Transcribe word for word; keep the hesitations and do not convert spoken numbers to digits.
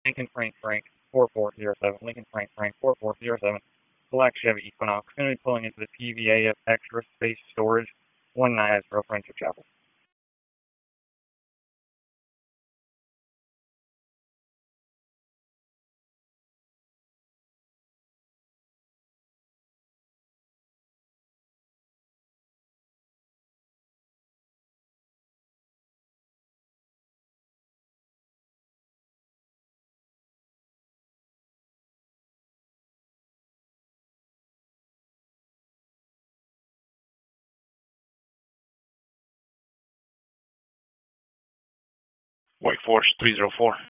Lincoln Frank Frank four four zero seven, Lincoln Frank Frank four four zero seven, Black Chevy Equinox, going to be pulling into the P V A of Extra Space Storage, one Niagara, Friendship Chapel. White Force three zero four.